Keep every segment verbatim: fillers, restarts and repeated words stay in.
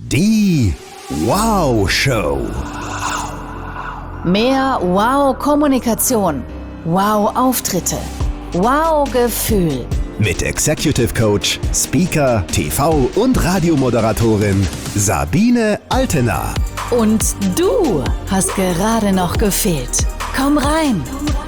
Die Wow-Show. Mehr Wow-Kommunikation, Wow-Auftritte, Wow-Gefühl. Mit Executive Coach, Speaker, T V- und Radiomoderatorin Sabine Altena. Und du hast gerade noch gefehlt. Komm rein.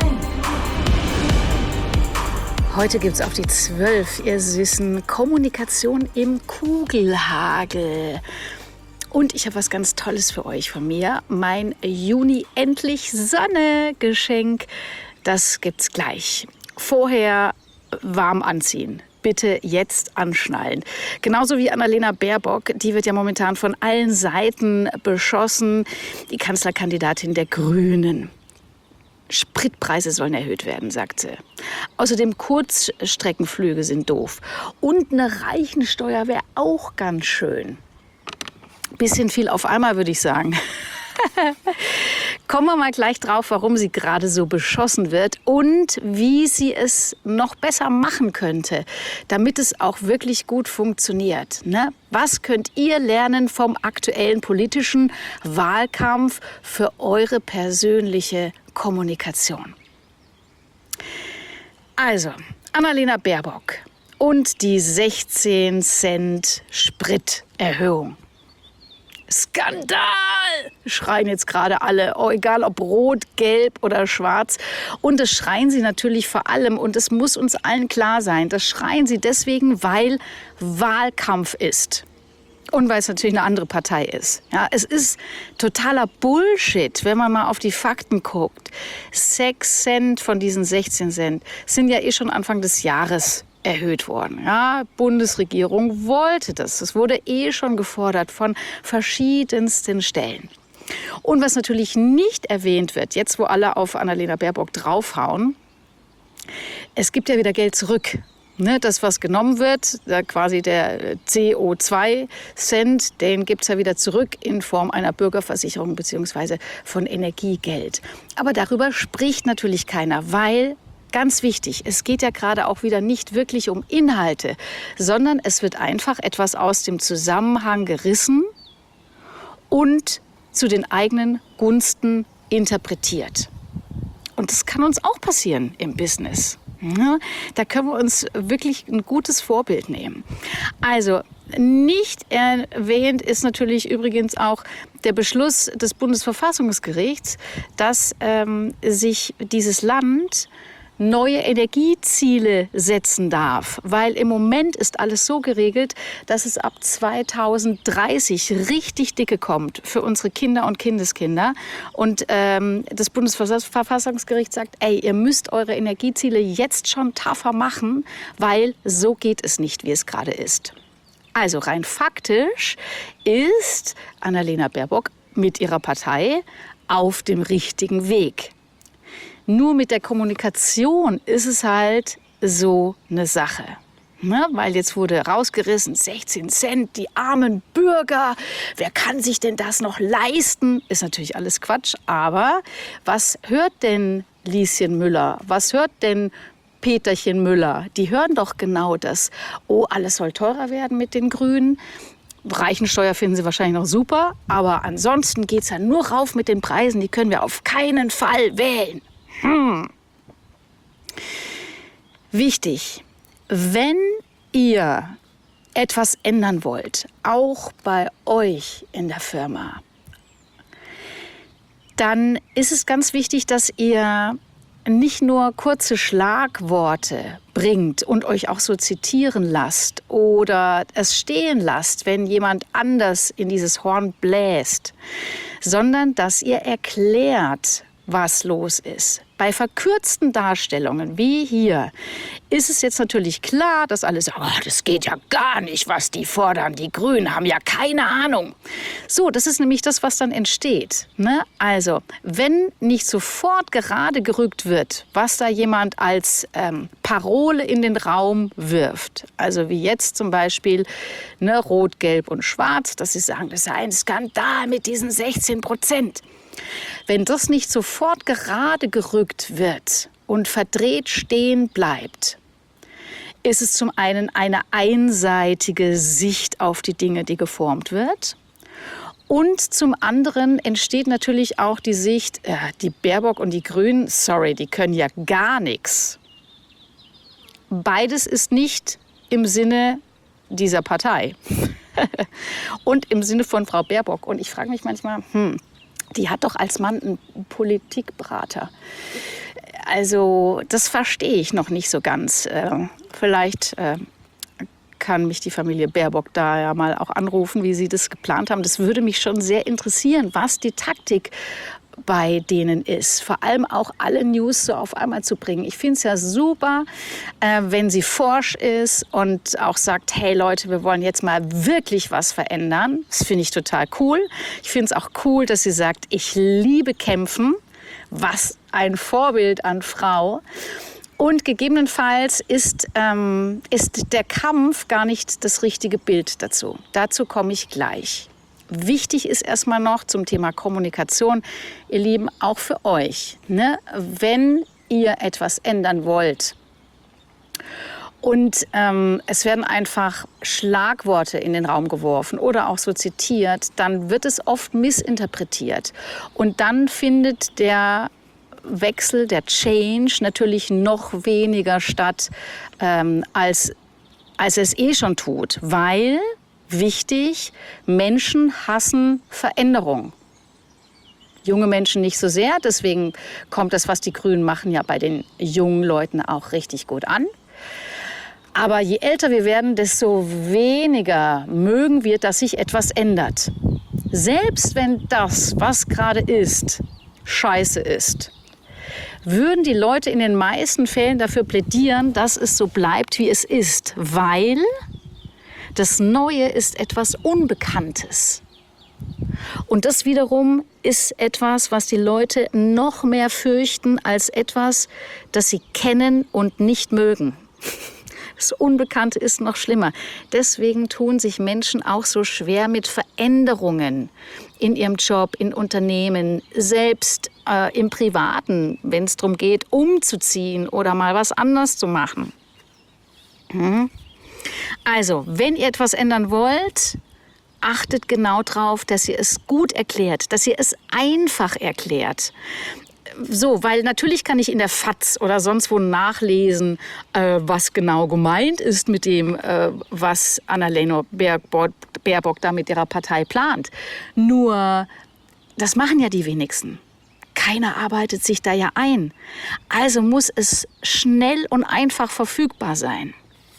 Heute gibt's auf die zwölf, ihr Süßen, Kommunikation im Kugelhagel. Und ich habe was ganz Tolles für euch von mir. Mein Juni endlich Sonne-Geschenk. Das gibt's gleich. Vorher warm anziehen. Bitte jetzt anschnallen. Genauso wie Annalena Baerbock, die wird ja momentan von allen Seiten beschossen. Die Kanzlerkandidatin der Grünen. Spritpreise sollen erhöht werden, sagt sie. Außerdem Kurzstreckenflüge sind doof. Und eine Reichensteuer wäre auch ganz schön. Bisschen viel auf einmal, würde ich sagen. Kommen wir mal gleich drauf, warum sie gerade so beschossen wird und wie sie es noch besser machen könnte, damit es auch wirklich gut funktioniert. Ne? Was könnt ihr lernen vom aktuellen politischen Wahlkampf für eure persönliche Kommunikation? Also, Annalena Baerbock und die sechzehn Cent Spriterhöhung. Skandal! Schreien jetzt gerade alle, oh, egal ob rot, gelb oder schwarz. Und das schreien sie natürlich vor allem, und es muss uns allen klar sein, das schreien sie deswegen, weil Wahlkampf ist. Und weil es natürlich eine andere Partei ist. Ja, es ist totaler Bullshit, wenn man mal auf die Fakten guckt. sechs Cent von diesen sechzehn Cent sind ja eh schon Anfang des Jahres erhöht worden. Ja, Bundesregierung wollte das. Das wurde eh schon gefordert von verschiedensten Stellen. Und was natürlich nicht erwähnt wird, jetzt wo alle auf Annalena Baerbock draufhauen, es gibt ja wieder Geld zurück. Ne, das, was genommen wird, da quasi der C O zwei Cent, den gibt es ja wieder zurück in Form einer Bürgerversicherung bzw. von Energiegeld. Aber darüber spricht natürlich keiner, weil ganz wichtig, es geht ja gerade auch wieder nicht wirklich um Inhalte, sondern es wird einfach etwas aus dem Zusammenhang gerissen und zu den eigenen Gunsten interpretiert. Und das kann uns auch passieren im Business. Ja, da können wir uns wirklich ein gutes Vorbild nehmen. Also nicht erwähnt ist natürlich übrigens auch der Beschluss des Bundesverfassungsgerichts, dass ähm, sich dieses Land neue Energieziele setzen darf, weil im Moment ist alles so geregelt, dass es ab zweitausenddreißig richtig dicke kommt für unsere Kinder und Kindeskinder. Und ähm, das Bundesverfassungsgericht sagt, ey, ihr müsst eure Energieziele jetzt schon tougher machen, weil so geht es nicht, wie es gerade ist. Also rein faktisch ist Annalena Baerbock mit ihrer Partei auf dem richtigen Weg. Nur mit der Kommunikation ist es halt so eine Sache. Ne? Weil jetzt wurde rausgerissen, sechzehn Cent, die armen Bürger, wer kann sich denn das noch leisten? Ist natürlich alles Quatsch, aber was hört denn Lieschen Müller? Was hört denn Peterchen Müller? Die hören doch genau das. Oh, alles soll teurer werden mit den Grünen. Reichensteuer finden sie wahrscheinlich noch super, aber ansonsten geht es ja nur rauf mit den Preisen, die können wir auf keinen Fall wählen. Hm. Wichtig, wenn ihr etwas ändern wollt, auch bei euch in der Firma, dann ist es ganz wichtig, dass ihr nicht nur kurze Schlagworte bringt und euch auch so zitieren lasst oder es stehen lasst, wenn jemand anders in dieses Horn bläst, sondern dass ihr erklärt, was los ist. Bei verkürzten Darstellungen wie hier ist es jetzt natürlich klar, dass alle sagen, oh, das geht ja gar nicht, was die fordern. Die Grünen haben ja keine Ahnung. So, das ist nämlich das, was dann entsteht. Ne? Also, wenn nicht sofort gerade gerückt wird, was da jemand als ähm, Parole in den Raum wirft, also wie jetzt zum Beispiel ne, Rot, Gelb und Schwarz, dass sie sagen, das sei ein Skandal mit diesen sechzehn Prozent. Wenn das nicht sofort gerade gerückt wird und verdreht stehen bleibt, ist es zum einen eine einseitige Sicht auf die Dinge, die geformt wird. Und zum anderen entsteht natürlich auch die Sicht, äh, die Baerbock und die Grünen, sorry, die können ja gar nichts. Beides ist nicht im Sinne dieser Partei und im Sinne von Frau Baerbock. Und ich frage mich manchmal, hm, die hat doch als Mann einen Politikberater. Also das verstehe ich noch nicht so ganz. Äh, vielleicht äh, kann mich die Familie Baerbock da ja mal auch anrufen, wie sie das geplant haben. Das würde mich schon sehr interessieren, was die Taktik bei denen ist. Vor allem auch alle News so auf einmal zu bringen. Ich finde es ja super, äh, wenn sie forsch ist und auch sagt, hey Leute, wir wollen jetzt mal wirklich was verändern. Das finde ich total cool. Ich finde es auch cool, dass sie sagt, ich liebe Kämpfen. Was ein Vorbild an Frau. Und gegebenenfalls ist, ähm, ist der Kampf gar nicht das richtige Bild dazu. Dazu komme ich gleich. Wichtig ist erstmal noch zum Thema Kommunikation, ihr Lieben, auch für euch, ne? Wenn ihr etwas ändern wollt und ähm, es werden einfach Schlagworte in den Raum geworfen oder auch so zitiert, dann wird es oft missinterpretiert. Und dann findet der Wechsel, der Change natürlich noch weniger statt, ähm, als, als es eh schon tut. Weil, wichtig, Menschen hassen Veränderung. Junge Menschen nicht so sehr, deswegen kommt das, was die Grünen machen, ja bei den jungen Leuten auch richtig gut an. Aber je älter wir werden, desto weniger mögen wir, dass sich etwas ändert. Selbst wenn das, was gerade ist, scheiße ist, würden die Leute in den meisten Fällen dafür plädieren, dass es so bleibt, wie es ist. Weil das Neue ist etwas Unbekanntes. Und das wiederum ist etwas, was die Leute noch mehr fürchten als etwas, das sie kennen und nicht mögen. Das Unbekannte ist noch schlimmer. Deswegen tun sich Menschen auch so schwer mit Veränderungen in ihrem Job, in Unternehmen, selbst äh, im Privaten, wenn es darum geht, umzuziehen oder mal was anderes zu machen. Hm? Also, wenn ihr etwas ändern wollt, achtet genau darauf, dass ihr es gut erklärt, dass ihr es einfach erklärt. So, weil natürlich kann ich in der F A Z oder sonst wo nachlesen, äh, was genau gemeint ist mit dem, äh, was Annalena Baerbock, Baerbock da mit ihrer Partei plant. Nur, das machen ja die wenigsten. Keiner arbeitet sich da ja ein. Also muss es schnell und einfach verfügbar sein.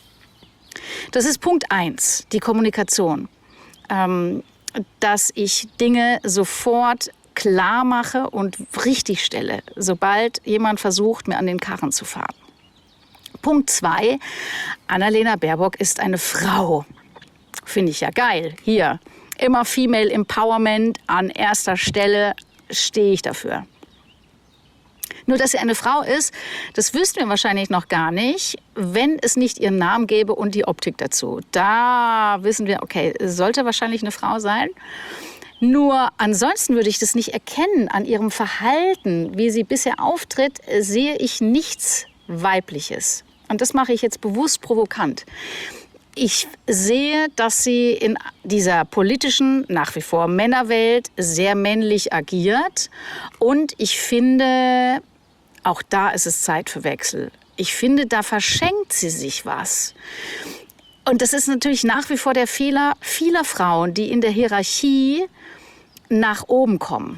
Das ist Punkt eins, die Kommunikation. Ähm, dass ich Dinge sofort klar mache und richtig stelle, sobald jemand versucht, mir an den Karren zu fahren. Punkt zwei, Annalena Baerbock ist eine Frau. Finde ich ja geil. Hier, immer Female Empowerment an erster Stelle, stehe ich dafür. Nur, dass sie eine Frau ist, das wüssten wir wahrscheinlich noch gar nicht, wenn es nicht ihren Namen gäbe und die Optik dazu. Da wissen wir, okay, es sollte wahrscheinlich eine Frau sein. Nur ansonsten würde ich das nicht erkennen. An ihrem Verhalten, wie sie bisher auftritt, sehe ich nichts Weibliches. Und das mache ich jetzt bewusst provokant. Ich sehe, dass sie in dieser politischen, nach wie vor Männerwelt, sehr männlich agiert. Und ich finde, auch da ist es Zeit für Wechsel. Ich finde, da verschenkt sie sich was. Und das ist natürlich nach wie vor der Fehler vieler Frauen, die in der Hierarchie nach oben kommen.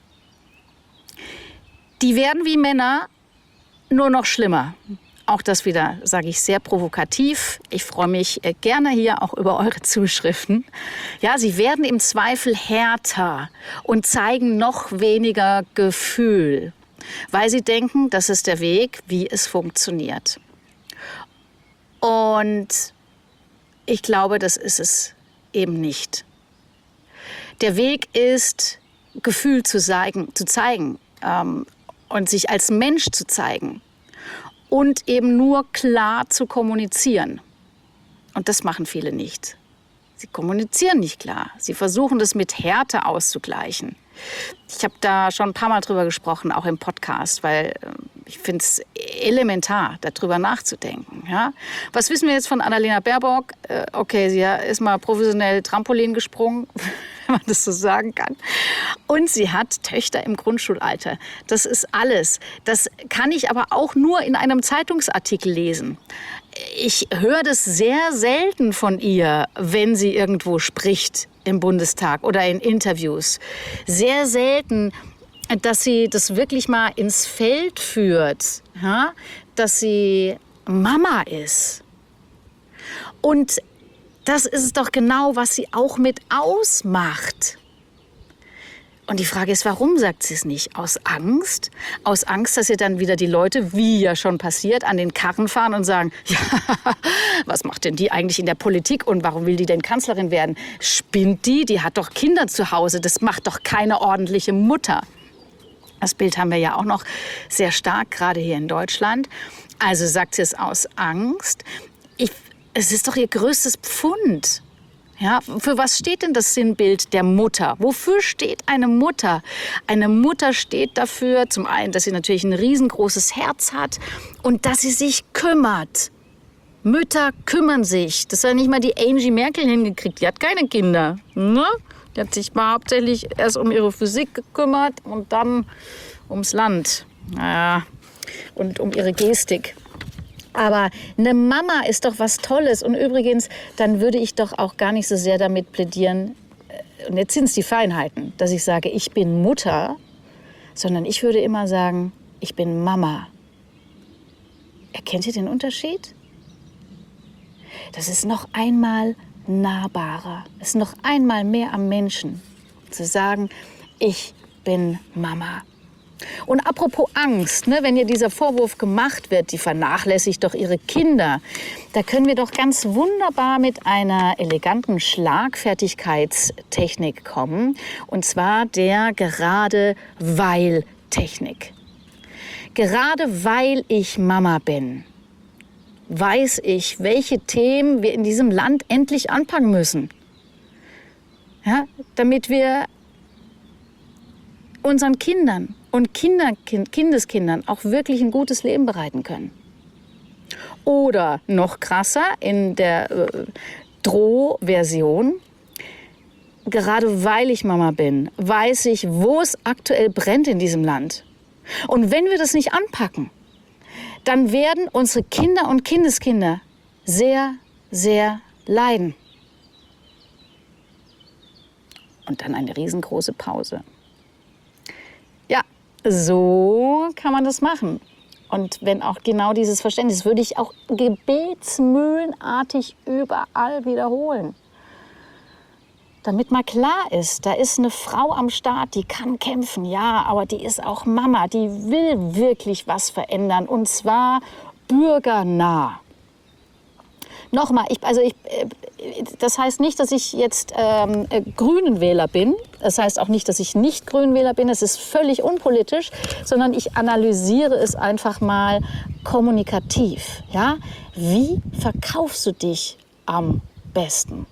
Die werden wie Männer, nur noch schlimmer. Auch das wieder, sage ich, sehr provokativ. Ich freue mich gerne hier auch über eure Zuschriften. Ja, sie werden im Zweifel härter und zeigen noch weniger Gefühl, weil sie denken, das ist der Weg, wie es funktioniert. Und ich glaube, das ist es eben nicht. Der Weg ist, Gefühl zu zeigen, zu zeigen ähm, und sich als Mensch zu zeigen. Und eben nur klar zu kommunizieren. Und das machen viele nicht. Sie kommunizieren nicht klar. Sie versuchen das mit Härte auszugleichen. Ich habe da schon ein paar Mal drüber gesprochen, auch im Podcast, weil ich finde es elementar, darüber nachzudenken. Ja? Was wissen wir jetzt von Annalena Baerbock? Äh, okay, sie ist mal professionell Trampolin gesprungen, man das so sagen kann. Und sie hat Töchter im Grundschulalter. Das ist alles. Das kann ich aber auch nur in einem Zeitungsartikel lesen. Ich höre das sehr selten von ihr, wenn sie irgendwo spricht im Bundestag oder in Interviews. Sehr selten, dass sie das wirklich mal ins Feld führt, ja? Dass sie Mama ist. Und das ist es doch genau, was sie auch mit ausmacht. Und die Frage ist, warum sagt sie es nicht? Aus Angst? Aus Angst, dass ihr dann wieder die Leute, wie ja schon passiert, an den Karren fahren und sagen, ja, was macht denn die eigentlich in der Politik und warum will die denn Kanzlerin werden? Spinnt die? Die hat doch Kinder zu Hause, das macht doch keine ordentliche Mutter. Das Bild haben wir ja auch noch sehr stark, gerade hier in Deutschland. Also sagt sie es aus Angst. Ich, es ist doch ihr größtes Pfund. Ja, für was steht denn das Sinnbild der Mutter? Wofür steht eine Mutter? Eine Mutter steht dafür, zum einen, dass sie natürlich ein riesengroßes Herz hat und dass sie sich kümmert. Mütter kümmern sich. Das hat nicht mal die Angie Merkel hingekriegt. Die hat keine Kinder. Ne? Die hat sich mal hauptsächlich erst um ihre Physik gekümmert und dann ums Land. Naja, und um ihre Gestik. Aber eine Mama ist doch was Tolles. Und übrigens, dann würde ich doch auch gar nicht so sehr damit plädieren, und jetzt sind es die Feinheiten, dass ich sage, ich bin Mutter, sondern ich würde immer sagen, ich bin Mama. Erkennt ihr den Unterschied? Das ist noch einmal nahbarer, es ist noch einmal mehr am Menschen, zu sagen, ich bin Mama. Und apropos Angst, ne, wenn ihr dieser Vorwurf gemacht wird, die vernachlässigt doch ihre Kinder, da können wir doch ganz wunderbar mit einer eleganten Schlagfertigkeitstechnik kommen. Und zwar der Gerade-weil-Technik. Gerade weil ich Mama bin, weiß ich, welche Themen wir in diesem Land endlich anpacken müssen. Ja, damit wir unseren Kindern und Kinderkind, Kindeskindern auch wirklich ein gutes Leben bereiten können. Oder noch krasser, in der äh, Drohversion, gerade weil ich Mama bin, weiß ich, wo es aktuell brennt in diesem Land. Und wenn wir das nicht anpacken, dann werden unsere Kinder und Kindeskinder sehr, sehr leiden. Und dann eine riesengroße Pause. Ja, so kann man das machen. Und wenn auch genau dieses Verständnis, würde ich auch gebetsmühlenartig überall wiederholen. Damit mal klar ist, da ist eine Frau am Start, die kann kämpfen, ja, aber die ist auch Mama, die will wirklich was verändern und zwar bürgernah. Nochmal, ich, also ich, das heißt nicht, dass ich jetzt ähm, Grünenwähler bin. Das heißt auch nicht, dass ich nicht Grünenwähler bin. Es ist völlig unpolitisch, sondern ich analysiere es einfach mal kommunikativ. Ja? Wie verkaufst du dich am besten?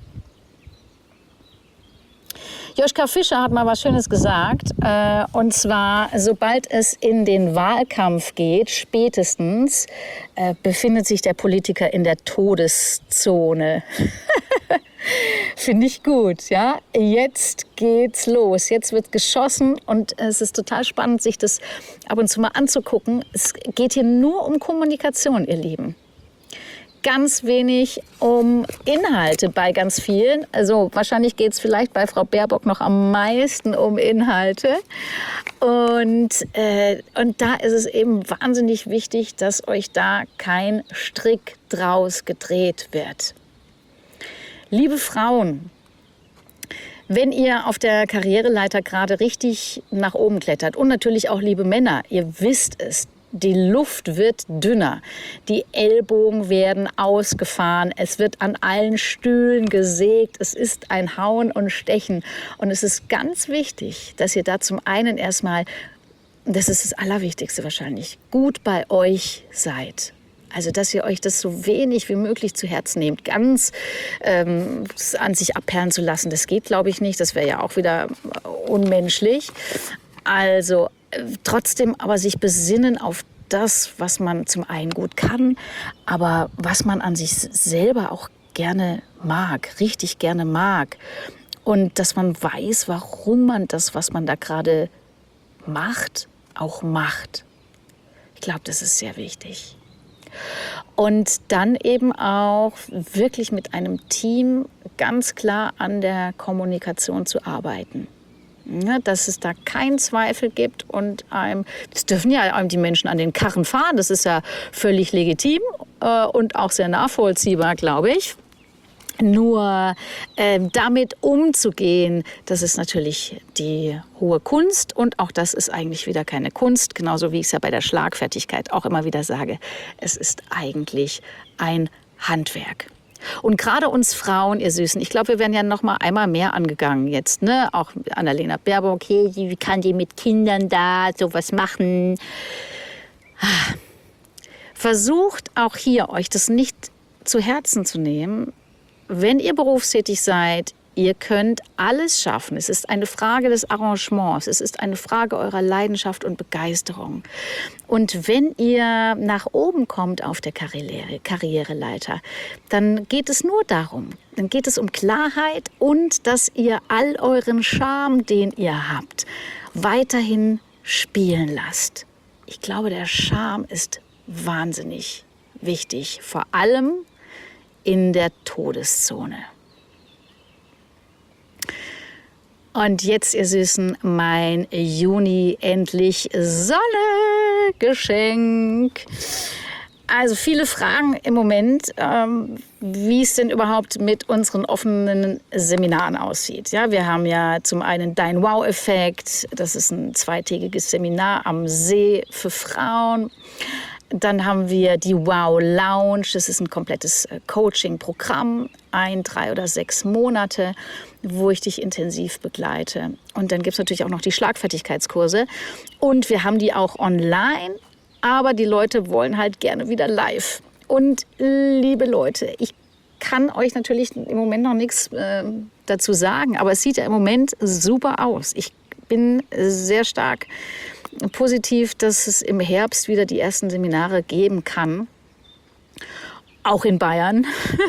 Joschka Fischer hat mal was Schönes gesagt, äh, und zwar, sobald es in den Wahlkampf geht, spätestens, äh, befindet sich der Politiker in der Todeszone. Finde ich gut, ja. Jetzt geht's los, jetzt wird geschossen und es ist total spannend, sich das ab und zu mal anzugucken. Es geht hier nur um Kommunikation, ihr Lieben. Ganz wenig um Inhalte bei ganz vielen. Also wahrscheinlich geht es vielleicht bei Frau Baerbock noch am meisten um Inhalte. Und, äh, und da ist es eben wahnsinnig wichtig, dass euch da kein Strick draus gedreht wird. Liebe Frauen, wenn ihr auf der Karriereleiter gerade richtig nach oben klettert und natürlich auch liebe Männer, ihr wisst es, die Luft wird dünner, die Ellbogen werden ausgefahren, es wird an allen Stühlen gesägt, es ist ein Hauen und Stechen. Und es ist ganz wichtig, dass ihr da zum einen erstmal, das ist das Allerwichtigste wahrscheinlich, gut bei euch seid. Also, dass ihr euch das so wenig wie möglich zu Herzen nehmt, ganz ähm, an sich abperlen zu lassen. Das geht, glaube ich, nicht, das wäre ja auch wieder unmenschlich. Also, trotzdem aber sich besinnen auf das, was man zum einen gut kann, aber was man an sich selber auch gerne mag, richtig gerne mag. Und dass man weiß, warum man das, was man da gerade macht, auch macht. Ich glaube, das ist sehr wichtig. Und dann eben auch wirklich mit einem Team ganz klar an der Kommunikation zu arbeiten. Ja, dass es da keinen Zweifel gibt und einem, das dürfen ja einem die Menschen an den Karren fahren, das ist ja völlig legitim äh, und auch sehr nachvollziehbar, glaube ich. Nur äh, damit umzugehen, das ist natürlich die hohe Kunst und auch das ist eigentlich wieder keine Kunst, genauso wie ich es ja bei der Schlagfertigkeit auch immer wieder sage. Es ist eigentlich ein Handwerk. Und gerade uns Frauen, ihr Süßen, ich glaube, wir werden ja noch mal einmal mehr angegangen jetzt, ne? Auch Annalena Baerbock, hey, wie kann die mit Kindern da sowas machen? Versucht auch hier, euch das nicht zu Herzen zu nehmen. Wenn ihr berufstätig seid, ihr könnt alles schaffen. Es ist eine Frage des Arrangements. Es ist eine Frage eurer Leidenschaft und Begeisterung. Und wenn ihr nach oben kommt auf der Karriere, Karriereleiter, dann geht es nur darum, dann geht es um Klarheit und dass ihr all euren Charme, den ihr habt, weiterhin spielen lasst. Ich glaube, der Charme ist wahnsinnig wichtig, vor allem in der Todeszone. Und jetzt, ihr Süßen, mein Juni endlich Sonne-Geschenk. Also viele Fragen im Moment, ähm, wie es denn überhaupt mit unseren offenen Seminaren aussieht. Ja, wir haben ja zum einen Dein Wow-Effekt, das ist ein zweitägiges Seminar am See für Frauen. Dann haben wir die Wow Lounge, das ist ein komplettes Coaching-Programm, ein, drei oder sechs Monate, wo ich dich intensiv begleite. Und dann gibt es natürlich auch noch die Schlagfertigkeitskurse. Und wir haben die auch online, aber die Leute wollen halt gerne wieder live. Und liebe Leute, ich kann euch natürlich im Moment noch nichts äh, dazu sagen, aber es sieht ja im Moment super aus. Ich bin sehr stark positiv, dass es im Herbst wieder die ersten Seminare geben kann. Auch in Bayern.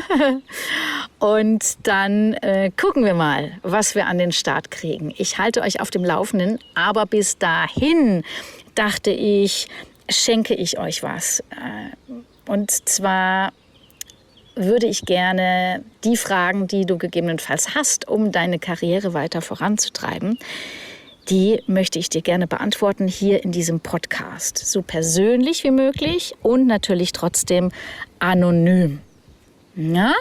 Und dann äh, gucken wir mal, was wir an den Start kriegen. Ich halte euch auf dem Laufenden, aber bis dahin dachte ich, schenke ich euch was. Und zwar würde ich gerne die Fragen, die du gegebenenfalls hast, um deine Karriere weiter voranzutreiben, die möchte ich dir gerne beantworten hier in diesem Podcast. So persönlich wie möglich und natürlich trotzdem anonym. Ja?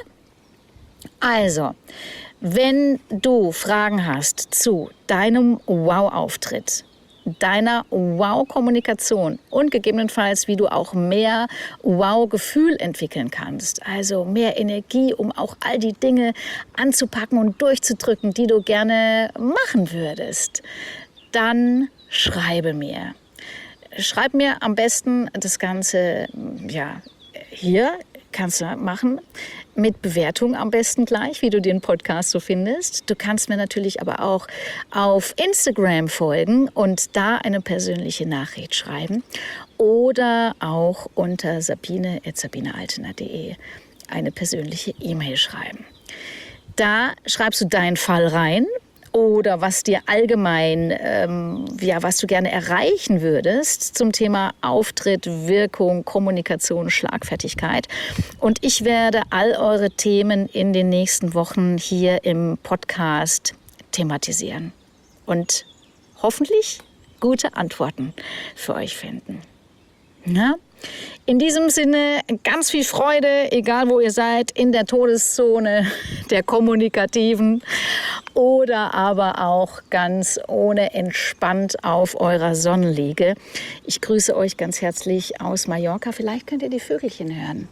Also, wenn du Fragen hast zu deinem Wow-Auftritt, deiner Wow-Kommunikation und gegebenenfalls, wie du auch mehr Wow-Gefühl entwickeln kannst, also mehr Energie, um auch all die Dinge anzupacken und durchzudrücken, die du gerne machen würdest, dann schreibe mir. Schreib mir am besten das Ganze, ja, hier kannst du machen, mit Bewertung am besten gleich, wie du den Podcast so findest. Du kannst mir natürlich aber auch auf Instagram folgen und da eine persönliche Nachricht schreiben oder auch unter sabine at sabinealtener punkt de eine persönliche E-Mail schreiben. Da schreibst du deinen Fall rein oder was dir allgemein, ähm, ja, was du gerne erreichen würdest zum Thema Auftritt, Wirkung, Kommunikation, Schlagfertigkeit. Und ich werde all eure Themen in den nächsten Wochen hier im Podcast thematisieren und hoffentlich gute Antworten für euch finden. Na? In diesem Sinne ganz viel Freude, egal wo ihr seid, in der Todeszone der Kommunikativen oder aber auch ganz ohne entspannt auf eurer Sonnenliege. Ich grüße euch ganz herzlich aus Mallorca. Vielleicht könnt ihr die Vögelchen hören.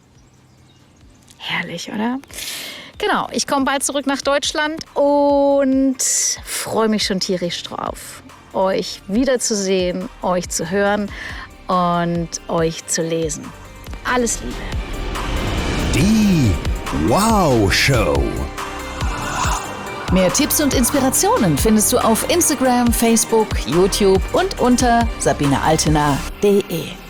Herrlich, oder? Genau, ich komme bald zurück nach Deutschland und freue mich schon tierisch drauf, euch wiederzusehen, euch zu hören und euch zu lesen. Alles Liebe. Die Wow Show. Mehr Tipps und Inspirationen findest du auf Instagram, Facebook, YouTube und unter sabine altener punkt de.